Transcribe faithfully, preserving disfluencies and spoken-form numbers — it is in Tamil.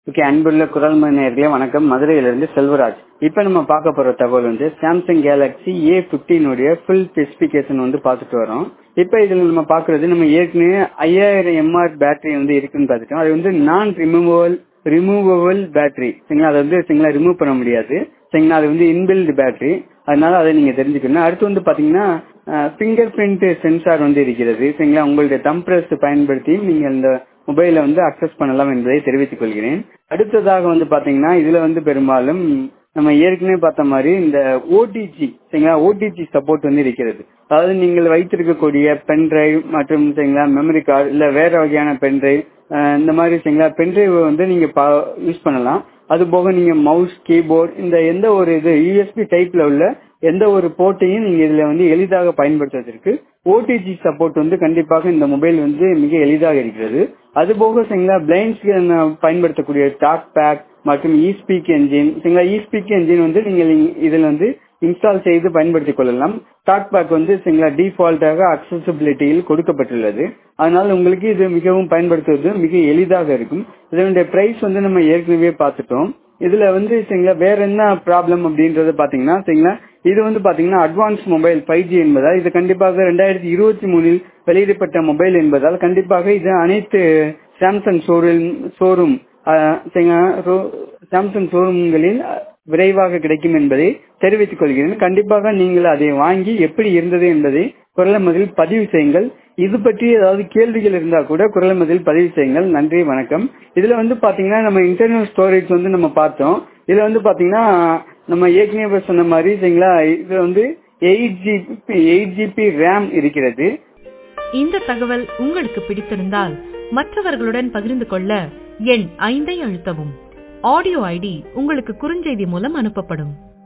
ஓகே, அன்புள்ள குரல் நேயர்களே வணக்கம். மதுரையிலிருந்து செல்வராஜ். இப்ப நம்ம பார்க்க போற தகவல் வந்து சாம்சங் கேலக்ஸி ஏ பிப்டீன் உடைய ஃபுல் ஸ்பெசிபிகேஷன் வந்து பார்த்துட்டு வரோம். இப்ப இதுல நம்ம பாக்குறது, நம்ம ஏற்கனவே ஐயாயிரம் எம்ஆர் பேட்டரி வந்து இருக்குன்னு பார்த்துட்டோம். அது வந்து நான் ரிமூவபிள் ரிமூவபிள் பேட்டரி சரிங்களா. அதை வந்து சரிங்களா ரிமூவ் பண்ண முடியாது சரிங்களா. அது வந்து இன்பில்ட் பேட்டரி, அதனால அதை நீங்க தெரிஞ்சுக்கணும். அடுத்து வந்து பாத்தீங்கன்னா பிங்கர் பிரிண்ட் சென்சார் வந்து இருக்கிறது சரிங்களா. உங்களுடைய தம்பிரஸ் பயன்படுத்தி நீங்க இந்த மொபைலை வந்து அக்சஸ் பண்ணலாம் என்பதை தெரிவித்துக் கொள்கிறேன். அடுத்ததாக வந்து பாத்தீங்கன்னா இதுல வந்து பெரும்பாலும் நம்ம ஏற்கனவே பார்த்த மாதிரி இந்த ஓடிஜி சரிங்களா, ஓடிஜி சப்போர்ட் வந்து இருக்கிறது. அதாவது நீங்கள் வைத்திருக்கக்கூடிய பென் டிரைவ் மற்றும் சரிங்களா மெமரி கார்டு இல்ல வேற வகையான பென் டிரைவ் இந்த மாதிரி சரிங்களா பென் டிரைவ் வந்து நீங்க யூஸ் பண்ணலாம். அது போக நீங்க மவுஸ் கீபோர்டு இந்த எந்த ஒரு இது யூஎஸ்பி டைப்ல உள்ள எந்த ஒரு போர்ட்டையும் நீங்க இதுல வந்து எளிதாக பயன்படுத்துவதற்கு ஓடிஜி சப்போர்ட் வந்து கண்டிப்பாக இந்த மொபைல் வந்து மிக எளிதாக இருக்கிறது. அது போக சரிங்களா பிளைண்ட்ஸ் பயன்படுத்தக்கூடிய டாக் பேக் மற்றும் இஸ்பீக் என்ஜின் சரிங்களா. இஸ்பீக் என்ஜின் வந்து நீங்க இதுல வந்து இன்ஸ்டால் செய்து பயன்படுத்திக் கொள்ளலாம். டாக் பேக் வந்து சரிங்களா டிஃபால்ட்டாக அக்சசிபிலிட்டியில் கொடுக்கப்பட்டுள்ளது. அதனால உங்களுக்கு இது மிகவும் பயன்படுத்துவது மிக எளிதாக இருக்கும். இதனுடைய பிரைஸ் வந்து நம்ம ஏற்கனவே பார்த்துட்டோம். இதுல வந்து சரிங்களா வேற என்ன ப்ராப்ளம் அப்படின்றத பாத்தீங்கன்னா சரிங்களா, இது வந்து பாத்தீங்கன்னா அட்வான்ஸ் மொபைல் ஃபைவ் ஜி என்பதால் இது கண்டிப்பாக ரெண்டாயிரத்தி இருபத்தி மூணில் வெளியிடப்பட்ட மொபைல் என்பதால் கண்டிப்பாக இது அனைத்து சாம்சங் ஷோரூம் ஷோரூம் சாம்சங் ஷோரூம்களில் விரைவாக கிடைக்கும் என்பதை தெரிவித்துக் கொள்கிறேன். கண்டிப்பாக நீங்கள் அதை வாங்கி எப்படி இருந்தது என்பதை குரலமதில் பதிவு செய்யுங்கள். இது பற்றி ஏதாவது கேள்விகள் இருந்தா கூட குரலமதில் பதிவு செய்யுங்கள். நன்றி, வணக்கம். இதுல வந்து பாத்தீங்கன்னா நம்ம இன்டர்னல் ஸ்டோரேஜ் வந்து நம்ம பார்த்தோம். இதுல வந்து பாத்தீங்கன்னா நம்ம ஏற்கனவே சொன்ன மாதிரி சரிங்களா, இது வந்து eight GB eight GB RAM இருக்கிறது. இந்த தகவல் உங்களுக்கு பிடித்திருந்தால் மற்றவர்களுடன் பகிர்ந்து கொள்ள எண் ஐந்தை அழுத்தவும். ஆடியோ ஐடி உங்களுக்கு குறுஞ்செய்தி மூலம் அனுப்பப்படும்.